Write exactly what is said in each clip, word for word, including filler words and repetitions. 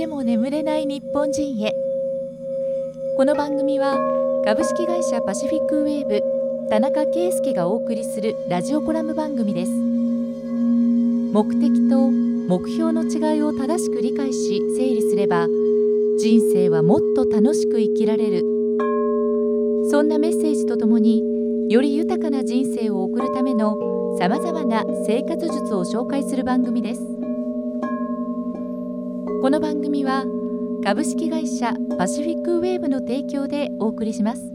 ても眠れない日本人へ。この番組は株式会社パシフィックウェーブ田中圭介がお送りするラジオコラム番組です。目的と目標の違いを正しく理解し整理すれば、人生はもっと楽しく生きられる。そんなメッセージとともに、より豊かな人生を送るためのさまざまな生活術を紹介する番組です。この番組は株式会社パシフィックウェーブの提供でお送りします。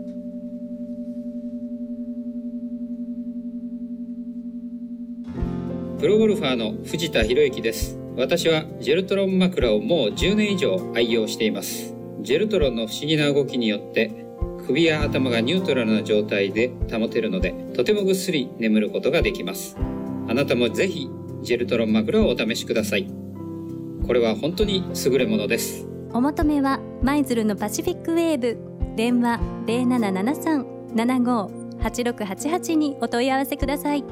プロゴルファーの藤田博之です。私はジェルトロン枕をもうじゅうねん以上愛用しています。ジェルトロンの不思議な動きによって首や頭がニュートラルな状態で保てるので、とてもぐっすり眠ることができます。あなたもぜひジェルトロン枕をお試しください。これは本当に優れものです。 お求めは舞鶴のパシフィックウェーブ、電話 ゼロななななさん ななご はちろくはちはち にお問い合わせください。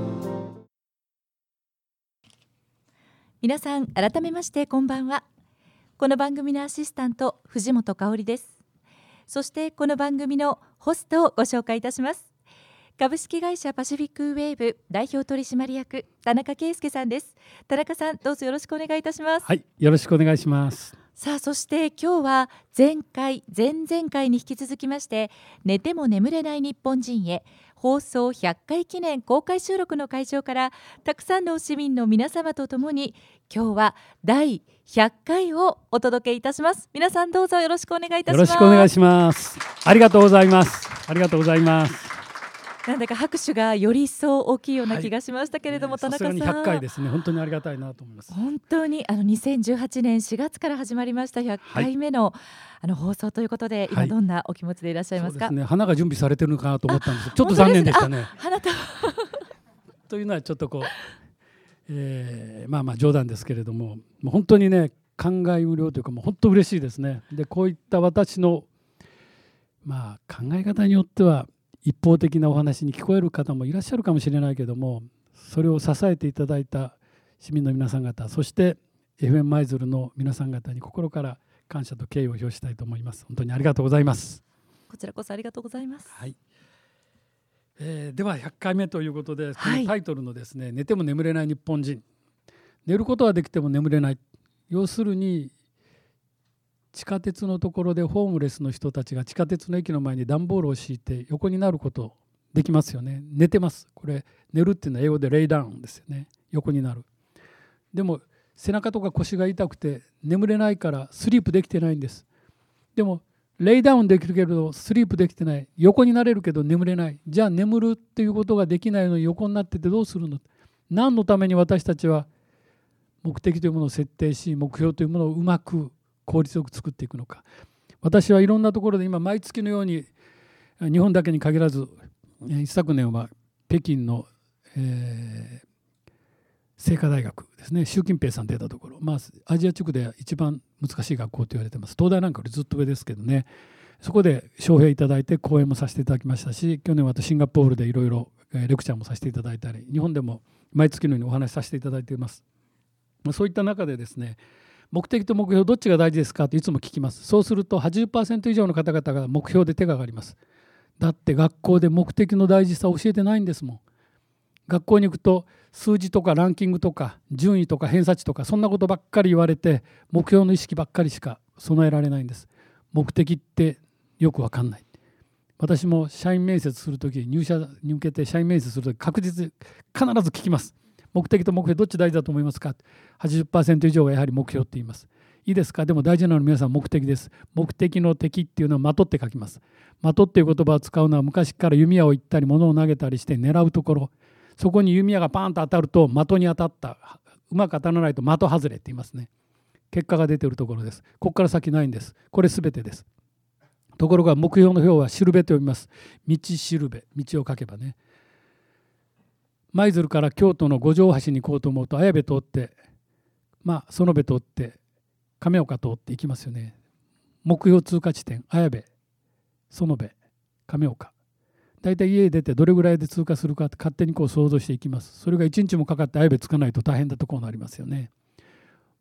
皆さん改めましてこんばんは。この番組のアシスタント藤本香織です。そしてこの番組のホストをご紹介いたします。株式会社パシフィックウェーブ代表取締役田中圭介さんです。田中さん、どうぞよろしくお願いいたします。 はい、よろしくお願いします。 さあ、そして今日は前回前々回に引き続きまして、寝ても眠れない日本人へ放送ひゃっかい記念公開収録の会場から、たくさんの市民の皆様とともに今日はだいひゃっかいをお届けいたします。皆さんどうぞよろしくお願いいたします。 よろしくお願いします。ありがとうございます。ありがとうございます。 なんだか拍手がより一層大きいような気がしましたけれども、はい、田中さん、 さすがにひゃっかいですね。本当にありがたいなと思います。 本当にあのにせんじゅうはちねんしがつから始まりましたひゃっかいめの、はい、あの放送ということで、今どんなお気持ちでいらっしゃいますか？ そうですね、花が準備されてるのかなと思ったんですけど、ちょっと残念でしたね。 花束というのはちょっとこう、えー、まあまあ冗談ですけれども、もう本当にね、感慨無量というか、もう本当嬉しいですね。で、こういった私のまあ考え方によっては一方的なお話に聞こえる方もいらっしゃるかもしれないけども、それを支えていただいた市民の皆さん方、そして エフエム 舞鶴の皆さん方に心から感謝と敬意を表したいと思います。本当にありがとうございます。 こちらこそありがとうございます。 はい、えー、ではひゃっかいめということで、このタイトルのですね、はい、寝ても眠れない日本人。寝ることはできても眠れない。要するに地下鉄のところでホームレスの人たちが地下鉄の駅の前に段ボールを敷いて横になることできますよね。寝てます。これ寝るっていうのは英語でレイダウンですよね。横になる。でも背中とか腰が痛くて眠れないからスリープできてないんです。でもレイダウンできるけどスリープできてない。横になれるけど眠れない。じゃあ眠るっていうことができないのに横になっててどうするの？何のために私たちは目的というものを設定し、目標というものをうまく効率よく作っていくのか。私はいろんなところで今毎月のように日本だけに限らず、一昨年は北京の、えー、清華大学ですね、習近平さん出たところ、まあ、アジア地区で一番難しい学校と言われてます。東大なんかよりずっと上ですけどね、そこで招聘いただいて講演もさせていただきましたし、去年はシンガポールでいろいろレクチャーもさせていただいたり、日本でも毎月のようにお話しさせていただいています。そういった中でですね、目的と目標どっちが大事ですかといつも聞きます。そうすると はちじゅっパーセント 以上の方々が目標で手が挙がります。だって学校で目的の大事さを教えてないんですもん。学校に行くと数字とかランキングとか順位とか偏差値とかそんなことばっかり言われて、目標の意識ばっかりしか備えられないんです。目的ってよく分かんない。私も社員面接するとき、入社に向けて社員面接するとき確実必ず聞きます。目的と目標どっち大事だと思いますか？ はちじゅっパーセント 以上がやはり目標って言います。いいですか？でも大事なのは皆さん目的です。目的の敵っていうのは的って書きます。的っていう言葉を使うのは昔から弓矢を射ったり物を投げたりして狙うところ、そこに弓矢がパーンと当たると的に当たった、うまく当たらないと的外れって言いますね。結果が出ているところです。ここから先ないんです。これすべてです。ところが目標の表はしるべと読みます。道しるべ、道を書けばね。舞鶴から京都の五条橋に行こうと思うと綾部通って、まあ園部通って亀岡通って行きますよね。目標通過地点綾部、園部、亀岡、だいたい家出てどれぐらいで通過するかって勝手にこう想像していきます。それがいちにちもかかって綾部着かないと大変なところになりますよね。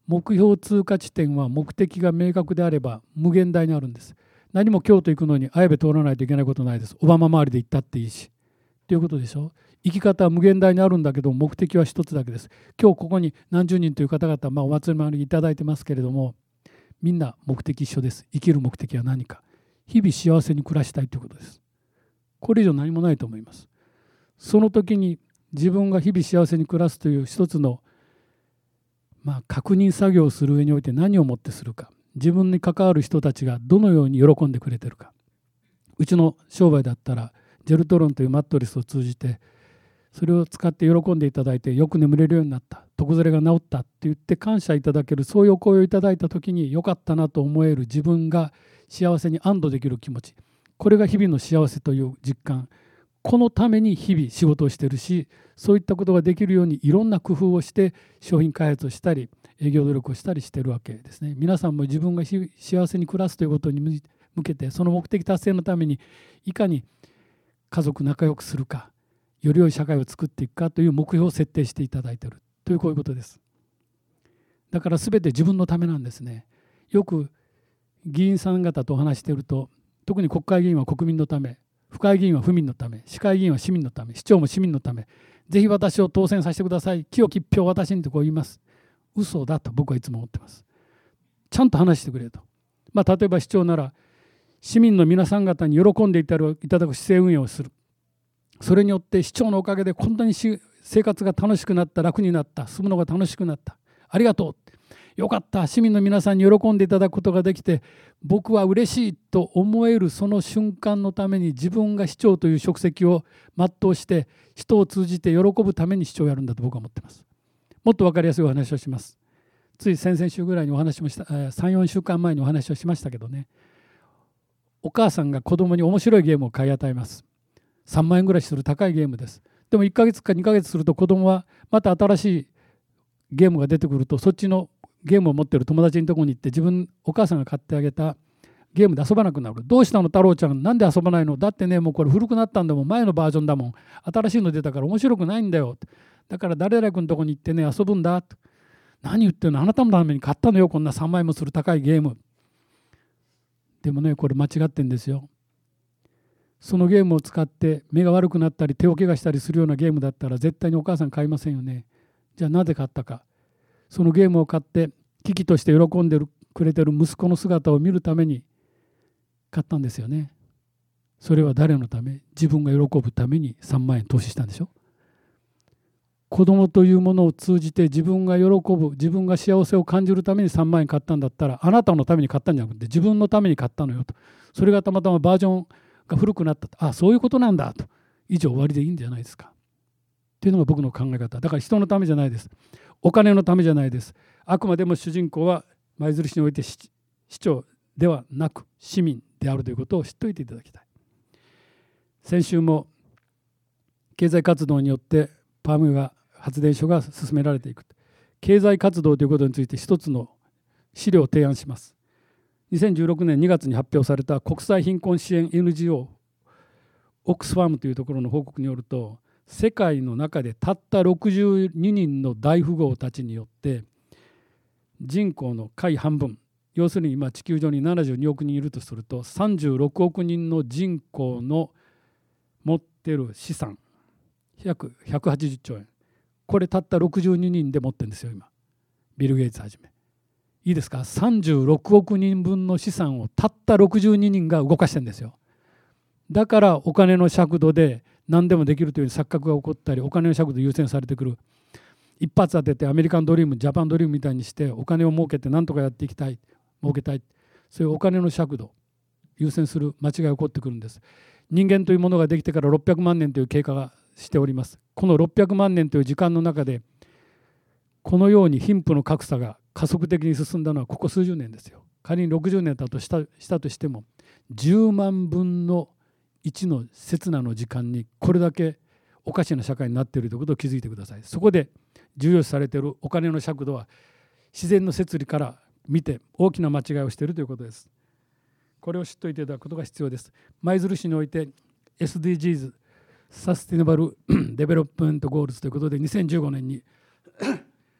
目標通過地点は目的が明確であれば無限大にあるんです。何も京都行くのに綾部通らないといけないことないです。小浜周りで行ったっていいしということでしょ。生き方は無限大にあるんだけど目的は一つだけです。今日ここに何十人という方々、まあ、お祭り回りいただいてますけれども、みんな目的一緒です。生きる目的は何か、日々幸せに暮らしたいということです。これ以上何もないと思います。その時に自分が日々幸せに暮らすという一つの、まあ、確認作業をする上において何をもってするか、自分に関わる人たちがどのように喜んでくれてるか。うちの商売だったらジェルトロンというマットレスを通じてそれを使って喜んでいただいて、よく眠れるようになった、床ずれが治ったって言って感謝いただける、そういうお声をいただいた時によかったなと思える自分が幸せに安堵できる気持ち、これが日々の幸せという実感。このために日々仕事をしているし、そういったことができるようにいろんな工夫をして商品開発をしたり営業努力をしたりしているわけですね。皆さんも自分が幸せに暮らすということに向けて、その目的達成のためにいかに家族仲良くするか、より良い社会を作っていくかという目標を設定していただいているという、こういうことです。だから全て自分のためなんですね。よく議員さん方とお話していると、特に国会議員は国民のため、府会議員は府民のため、市会議員は市民のため、市長も市民のため、ぜひ私を当選させてください、清き一票私にとこう言います。嘘だと僕はいつも思ってます。ちゃんと話してくれと。まあ、例えば市長なら市民の皆さん方に喜んでいただく市政運営をする。それによって市長のおかげでこんなに生活が楽しくなった、楽になった、住むのが楽しくなった、ありがとう、よかった、市民の皆さんに喜んでいただくことができて僕は嬉しいと思える、その瞬間のために自分が市長という職責を全うして人を通じて喜ぶために市長をやるんだと僕は思っています。もっと分かりやすいお話をします。つい先々週ぐらいにお話もした、さん、よんしゅうかんまえにお話をしましたけどね、お母さんが子供に面白いゲームを買い与えます。さんまんえんぐらいする高いゲームです。でもいっかげつかにかげつすると子供はまた新しいゲームが出てくると、そっちのゲームを持っている友達のところに行って自分お母さんが買ってあげたゲームで遊ばなくなる。どうしたの太郎ちゃん、なんで遊ばないの、だってねもうこれ古くなったんだもん、前のバージョンだもん、新しいの出たから面白くないんだよ、だから誰々君のところに行ってね遊ぶんだ。何言ってるの、あなたのために買ったのよ、こんなさんまんえんもする高いゲーム。でもねこれ間違ってんですよ。そのゲームを使って目が悪くなったり手を怪我したりするようなゲームだったら絶対にお母さん買いませんよね。じゃあなぜ買ったか。そのゲームを買って危機として喜んでくれてる息子の姿を見るために買ったんですよね。それは誰のため、自分が喜ぶためにさんまんえん投資したんでしょ。子供というものを通じて自分が喜ぶ、自分が幸せを感じるためにさんまんえん買ったんだったら、あなたのために買ったんじゃなくて自分のために買ったのよと。それがたまたまバージョンが古くなったと、あそういうことなんだと、以上終わりでいいんじゃないですかっていうのが僕の考え方。だから人のためじゃないです、お金のためじゃないです。あくまでも主人公は舞鶴市において市長ではなく市民であるということを知っておいていただきたい。先週も経済活動によってパームが発電所が進められていく、経済活動ということについて一つの資料を提案します。にせんじゅうろくねんにがつに発表された国際貧困支援 エヌジーオー オックスファームというところの報告によると、世界の中でたったろくじゅうににんの大富豪たちによって人口の下位半分、要するに今地球上にななじゅうにおくにんいるとするとさんじゅうろくおくにんの人口の持っている資産約ひゃくはちじゅっちょうえん、これたったろくじゅうににんで持ってるんですよ今。ビル・ゲイツはじめ。いいですか、さんじゅうろくおくにんぶんの資産をたったろくじゅうににんが動かしてるんですよ。だからお金の尺度で何でもできるという錯覚が起こったり、お金の尺度優先されてくる。一発当ててアメリカンドリーム、ジャパンドリームみたいにしてお金を儲けて何とかやっていきたい、儲けたい、そういうお金の尺度優先する間違いが起こってくるんです。人間というものができてからろっぴゃくまんねんという経過がしております。このろっぴゃくまんねんという時間の中でこのように貧富の格差が加速的に進んだのはここ数十年ですよ。仮にろくじゅうねんだとしたしたとしてもじゅうまんぶんのいちの刹那の時間にこれだけおかしな社会になっているということを気づいてください。そこで重要視されているお金の尺度は自然の摂理から見て大きな間違いをしているということです。これを知っておいていただくことが必要です。舞鶴市において エスディージーズ サスティナブルデベロップメントゴールズということでにせんじゅうごねんに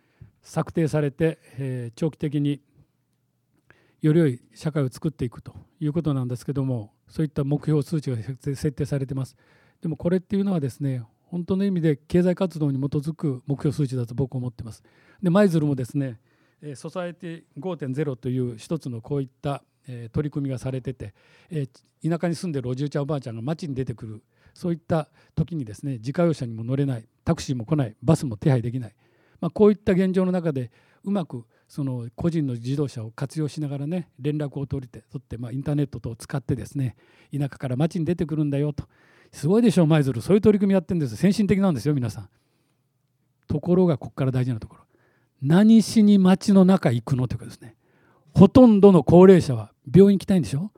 策定されて、えー、長期的により良い社会を作っていくということなんですけども、そういった目標数値が設定されています。でもこれっていうのはですね、本当の意味で経済活動に基づく目標数値だと僕は思っています。で舞鶴もですね、ソサエティ ごてんゼロ という一つのこういった取り組みがされてて、田舎に住んでるおじいちゃんおばあちゃんが街に出てくる、そういった時にですね、自家用車にも乗れない、タクシーも来ない、バスも手配できない、まあ、こういった現状の中でうまくその個人の自動車を活用しながらね、連絡を取って取って、まあ、インターネット等を使ってですね、田舎から街に出てくるんだよと。すごいでしょう、舞鶴。そういう取り組みやってるんです。先進的なんですよ皆さん。ところがここから大事なところ、何しに街の中行くのというかですね、ほとんどの高齢者は病院行きたいんでしょ。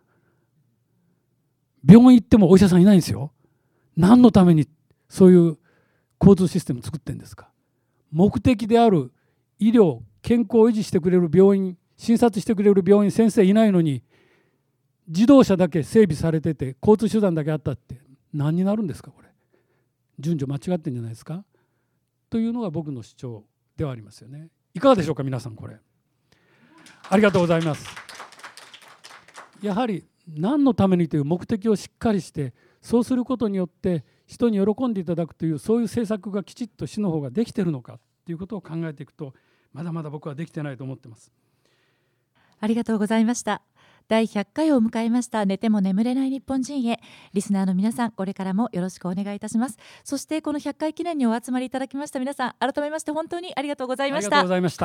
病院行ってもお医者さんいないんですよ。何のためにそういう交通システム作ってるんですか。目的である医療、健康を維持してくれる病院、診察してくれる病院、先生いないのに自動車だけ整備されてて交通手段だけあったって何になるんですか。これ順序間違ってんじゃないですかというのが僕の主張ではありますよね。いかがでしょうか皆さん。これありがとうございます。やはり何のためにという目的をしっかりして、そうすることによって人に喜んでいただくという、そういう政策がきちっと市の方ができているのかということを考えていくと、まだまだ僕はできてないと思っています。 ありがとうございました。だいひゃっかいを迎えました寝ても眠れない日本人へ、リスナーの皆さん、これからもよろしくお願いいたします。そしてこのひゃっかい記念にお集まりいただきました皆さん、改めまして本当にありがとうございました。 ありがとうございました。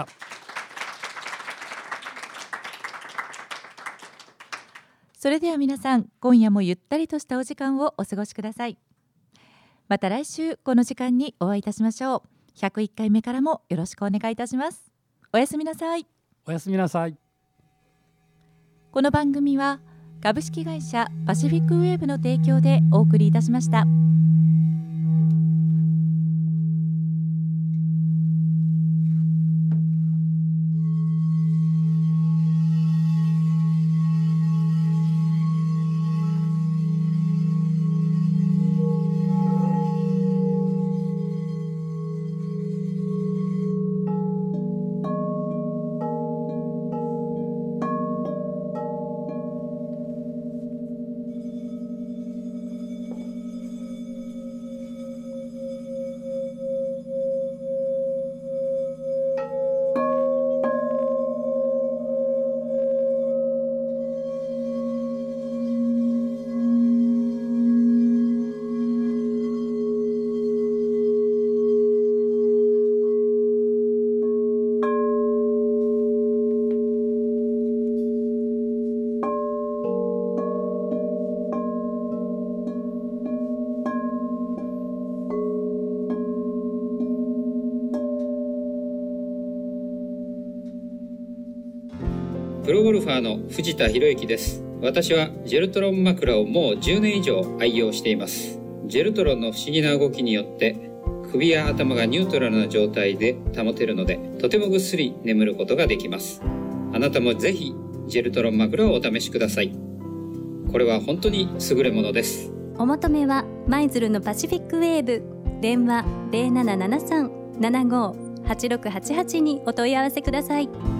それでは皆さん、今夜もゆったりとしたお時間をお過ごしください。また来週この時間にお会いいたしましょう。ひゃくいっかいめからもよろしくお願いいたします。おやすみなさい。 おやすみなさい。 この番組は株式会社パシフィックウェーブの提供でお送りいたしました。 プロゴルファーの藤田博之です。私はジェルトロン枕をもうじゅうねん以上愛用しています。ジェルトロンの不思議な動きによって首や頭がニュートラルな状態で保てるので、とてもぐっすり眠ることができます。あなたもぜひジェルトロン枕をお試しください。これは本当に優れものです。 お求めは舞鶴のパシフィックウェーブ、電話 ゼロななななさん ななご はちろくはちはち にお問い合わせください。